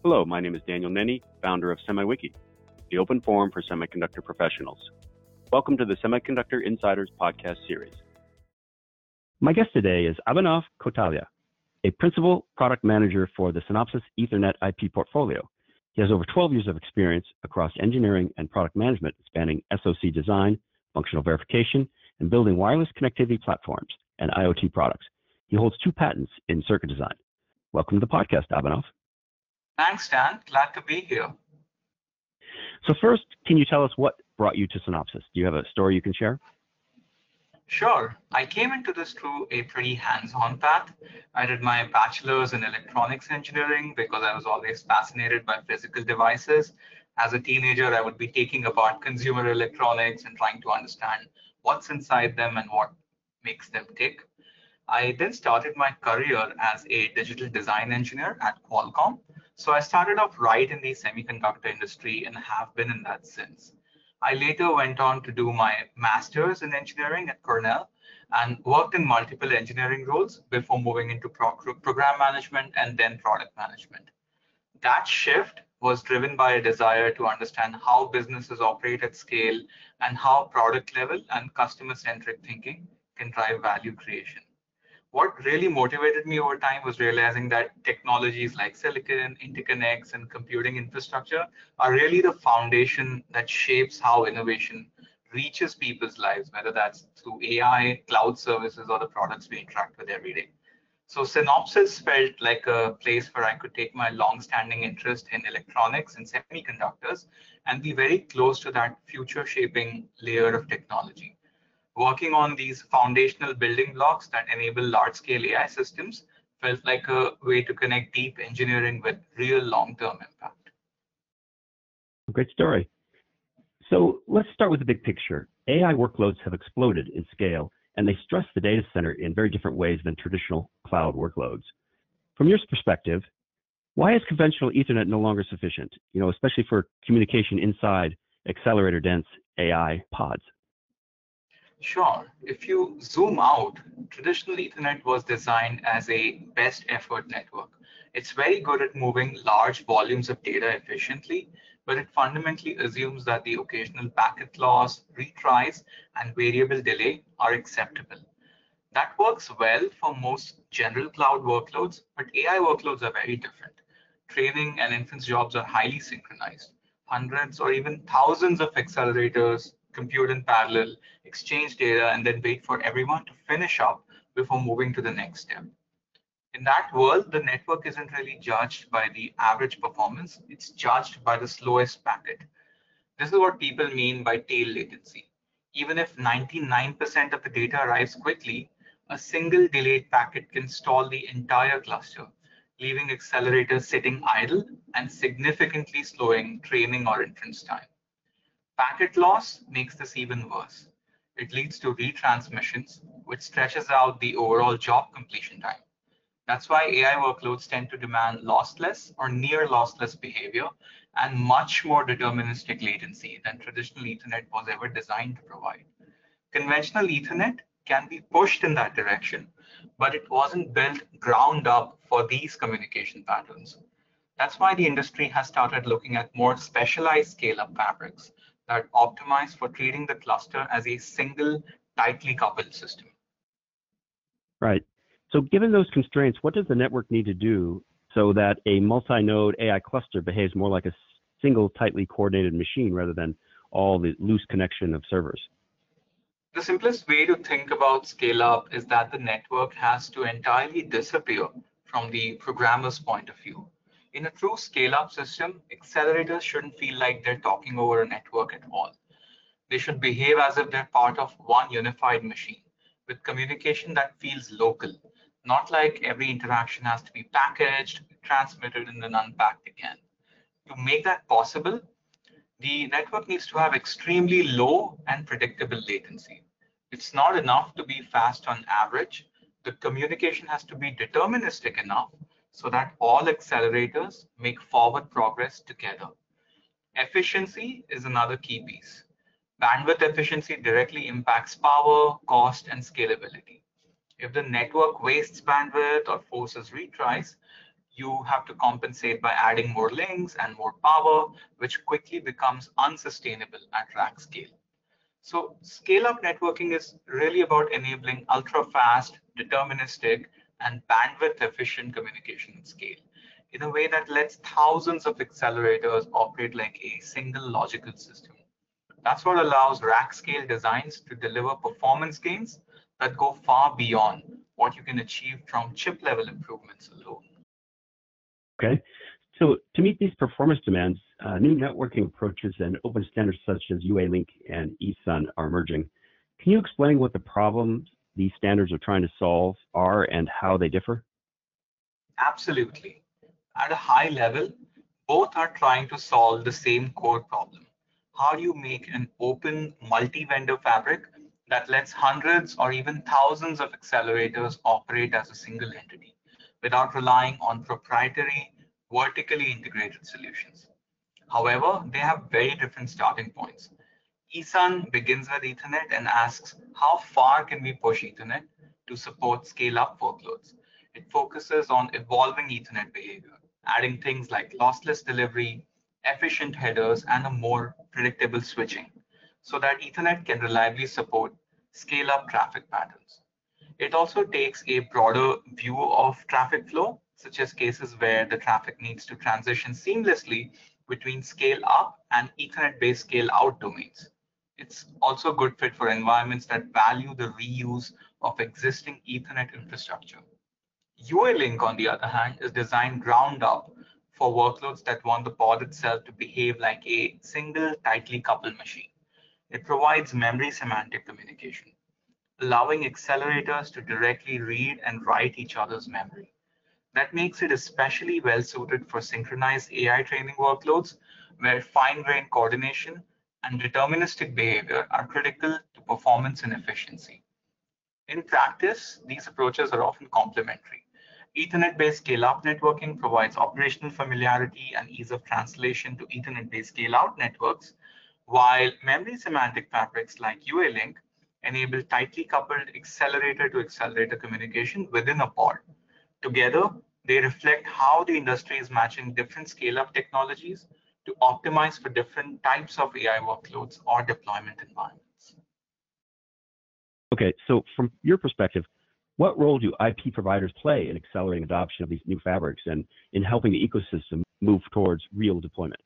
Hello, my name is Daniel Nenny, founder of SemiWiki, the open forum for semiconductor professionals. Welcome to the Semiconductor Insiders podcast series. My guest today is Abhinav Kotalia, a principal product manager for the Synopsys Ethernet IP portfolio. He has over 12 years of experience across engineering and product management, spanning SoC design, functional verification, and building wireless connectivity platforms and IoT products. He holds 2 patents in circuit design. Welcome to the podcast, Abhinav. Thanks, Dan. Glad to be here. So first, can you tell us what brought you to Synopsys? Do you have a story you can share? Sure. I came into this through a pretty hands-on path. I did my bachelor's in electronics engineering because I was always fascinated by physical devices. As a teenager, I would be taking apart consumer electronics and trying to understand what's inside them and what makes them tick. I then started my career as a digital design engineer at Qualcomm. So I started off right in the semiconductor industry and have been in that since. I later went on to do my master's in engineering at Cornell and worked in multiple engineering roles before moving into program management and then product management. That shift was driven by a desire to understand how businesses operate at scale and how product level and customer-centric thinking can drive value creation. What really motivated me over time was realizing that technologies like silicon, interconnects, and computing infrastructure are really the foundation that shapes how innovation reaches people's lives, whether that's through AI, cloud services, or the products we interact with every day. So Synopsys felt like a place where I could take my long-standing interest in electronics and semiconductors and be very close to that future-shaping layer of technology. Working on these foundational building blocks that enable large-scale AI systems felt like a way to connect deep engineering with real long-term impact. Great story. So let's start with the big picture. AI workloads have exploded in scale, and they stress the data center in very different ways than traditional cloud workloads. From your perspective, why is conventional Ethernet no longer sufficient, especially for communication inside accelerator-dense AI pods? Sure. If you zoom out, traditional Ethernet was designed as a best effort network. It's very good at moving large volumes of data efficiently, but it fundamentally assumes that the occasional packet loss, retries, and variable delay are acceptable. That works well for most general cloud workloads, but AI workloads are very different. Training and inference jobs are highly synchronized. Hundreds or even thousands of accelerators compute in parallel, exchange data, and then wait for everyone to finish up before moving to the next step. In that world, the network isn't really judged by the average performance, it's judged by the slowest packet. This is what people mean by tail latency. Even if 99% of the data arrives quickly, a single delayed packet can stall the entire cluster, leaving accelerators sitting idle and significantly slowing training or inference time. Packet loss makes this even worse. It leads to retransmissions, which stretches out the overall job completion time. That's why AI workloads tend to demand lossless or near lossless behavior and much more deterministic latency than traditional Ethernet was ever designed to provide. Conventional Ethernet can be pushed in that direction, but it wasn't built ground up for these communication patterns. That's why the industry has started looking at more specialized scale-up fabrics that optimize for treating the cluster as a single, tightly coupled system. Right. So given those constraints, what does the network need to do so that a multi-node AI cluster behaves more like a single, tightly coordinated machine rather than all the loose connection of servers? The simplest way to think about scale-up is that the network has to entirely disappear from the programmer's point of view. In a true scale-up system, accelerators shouldn't feel like they're talking over a network at all. They should behave as if they're part of one unified machine, with communication that feels local, not like every interaction has to be packaged, transmitted, and then unpacked again. To make that possible, the network needs to have extremely low and predictable latency. It's not enough to be fast on average. The communication has to be deterministic enough so that all accelerators make forward progress together. Efficiency is another key piece. Bandwidth efficiency directly impacts power, cost, and scalability. If the network wastes bandwidth or forces retries, You have to compensate by adding more links and more power, which quickly becomes unsustainable at rack scale. So scale-up networking is really about enabling ultra-fast, deterministic, and bandwidth-efficient communication at scale in a way that lets thousands of accelerators operate like a single logical system. That's what allows rack scale designs to deliver performance gains that go far beyond what you can achieve from chip level improvements alone. Okay. So to meet these performance demands, new networking approaches and open standards such as UALink and ESUN are emerging. Can you explain what the problems these standards are trying to solve are and how they differ? Absolutely. At a high level, both are trying to solve the same core problem. How do you make an open multi-vendor fabric that lets hundreds or even thousands of accelerators operate as a single entity without relying on proprietary, vertically integrated solutions? However, they have very different starting points. ESUN begins with Ethernet and asks, how far can we push Ethernet to support scale-up workloads? It focuses on evolving Ethernet behavior, adding things like lossless delivery, efficient headers, and a more predictable switching, so that Ethernet can reliably support scale-up traffic patterns. It also takes a broader view of traffic flow, such as cases where the traffic needs to transition seamlessly between scale-up and Ethernet-based scale-out domains. It's also a good fit for environments that value the reuse of existing Ethernet infrastructure. UALink, on the other hand, is designed ground up for workloads that want the pod itself to behave like a single tightly coupled machine. It provides memory semantic communication, allowing accelerators to directly read and write each other's memory. That makes it especially well suited for synchronized AI training workloads where fine-grained coordination and deterministic behavior are critical to performance and efficiency. In practice, these approaches are often complementary. Ethernet-based scale-up networking provides operational familiarity and ease of translation to Ethernet-based scale-out networks, while memory semantic fabrics like UALink enable tightly coupled accelerator-to-accelerator communication within a pod. Together, they reflect how the industry is matching different scale-up technologies to optimize for different types of AI workloads or deployment environments. Okay, so from your perspective, what role do IP providers play in accelerating adoption of these new fabrics and in helping the ecosystem move towards real deployment?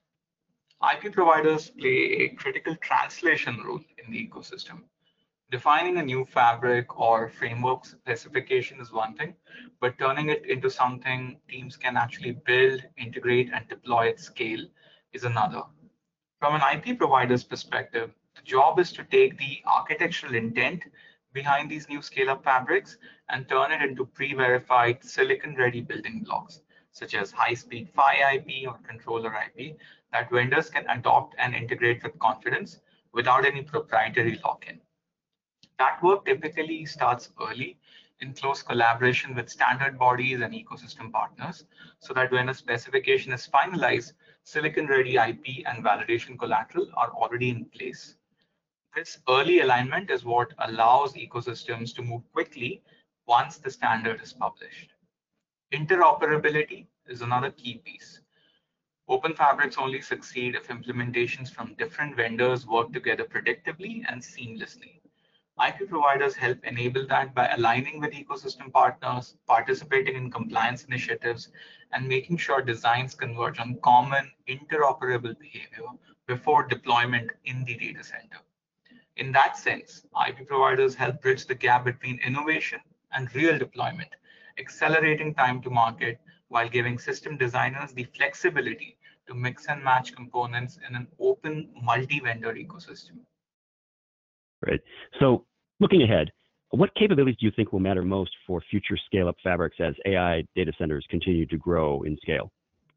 IP providers play a critical translation role in the ecosystem. Defining a new fabric or framework specification is one thing, but turning it into something teams can actually build, integrate, and deploy at scale is another. From an IP provider's perspective, the job is to take the architectural intent behind these new scale-up fabrics and turn it into pre-verified silicon-ready building blocks, such as high-speed PHY IP or controller IP that vendors can adopt and integrate with confidence without any proprietary lock-in. That work typically starts early in close collaboration with standard bodies and ecosystem partners, so that when a specification is finalized, silicon-ready IP and validation collateral are already in place. This early alignment is what allows ecosystems to move quickly once the standard is published. Interoperability is another key piece. Open fabrics only succeed if implementations from different vendors work together predictably and seamlessly. IP providers help enable that by aligning with ecosystem partners, participating in compliance initiatives, and making sure designs converge on common interoperable behavior before deployment in the data center. In that sense, IP providers help bridge the gap between innovation and real deployment, accelerating time to market while giving system designers the flexibility to mix and match components in an open multi-vendor ecosystem. Right. So looking ahead, what capabilities do you think will matter most for future scale-up fabrics as AI data centers continue to grow in scale?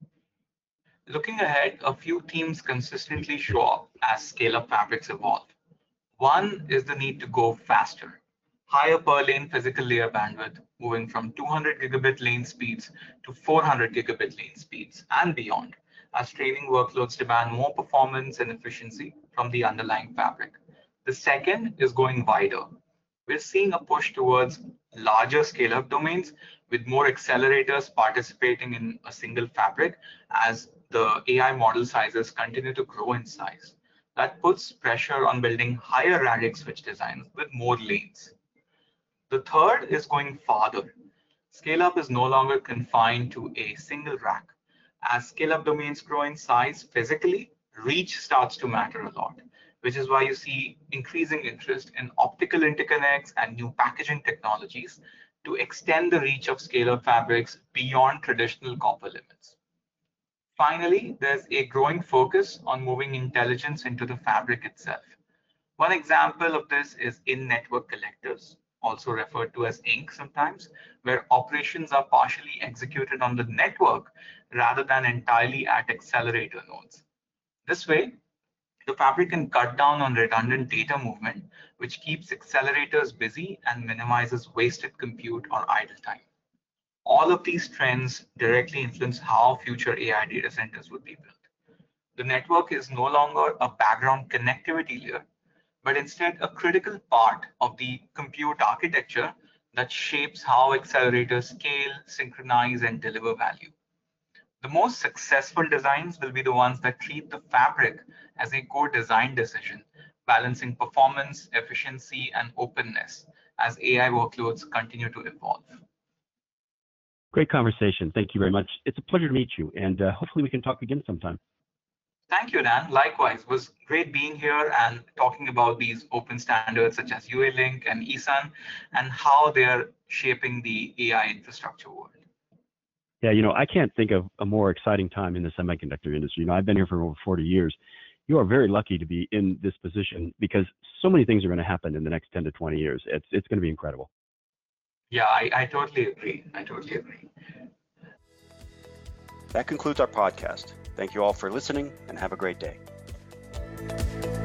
Looking ahead, a few themes consistently show up as scale-up fabrics evolve. One is the need to go faster. Higher per lane physical layer bandwidth, moving from 200 gigabit lane speeds to 400 gigabit lane speeds and beyond, as training workloads demand more performance and efficiency from the underlying fabric. The second is going wider. We're seeing a push towards larger scale-up domains with more accelerators participating in a single fabric as the AI model sizes continue to grow in size. That puts pressure on building higher radix switch designs with more lanes. The third is going farther. Scale-up is no longer confined to a single rack. As scale-up domains grow in size physically, reach starts to matter a lot, which is why you see increasing interest in optical interconnects and new packaging technologies to extend the reach of scale-up fabrics beyond traditional copper limits. Finally, there's a growing focus on moving intelligence into the fabric itself. One example of this is in-network collectors, also referred to as INC sometimes, where operations are partially executed on the network rather than entirely at accelerator nodes. This way, the fabric can cut down on redundant data movement, which keeps accelerators busy and minimizes wasted compute or idle time. All of these trends directly influence how future AI data centers would be built. The network is no longer a background connectivity layer, but instead a critical part of the compute architecture that shapes how accelerators scale, synchronize, and deliver value. The most successful designs will be the ones that treat the fabric as a core design decision, balancing performance, efficiency, and openness as AI workloads continue to evolve. Great conversation. Thank you very much. It's a pleasure to meet you, and hopefully we can talk again sometime. Thank you, Dan. Likewise, it was great being here and talking about these open standards such as UALink and ESUN and how they're shaping the AI infrastructure world. Yeah, I can't think of a more exciting time in the semiconductor industry. I've been here for over 40 years. You are very lucky to be in this position because so many things are going to happen in the next 10 to 20 years. It's going to be incredible. Yeah, I totally agree. That concludes our podcast. Thank you all for listening and have a great day.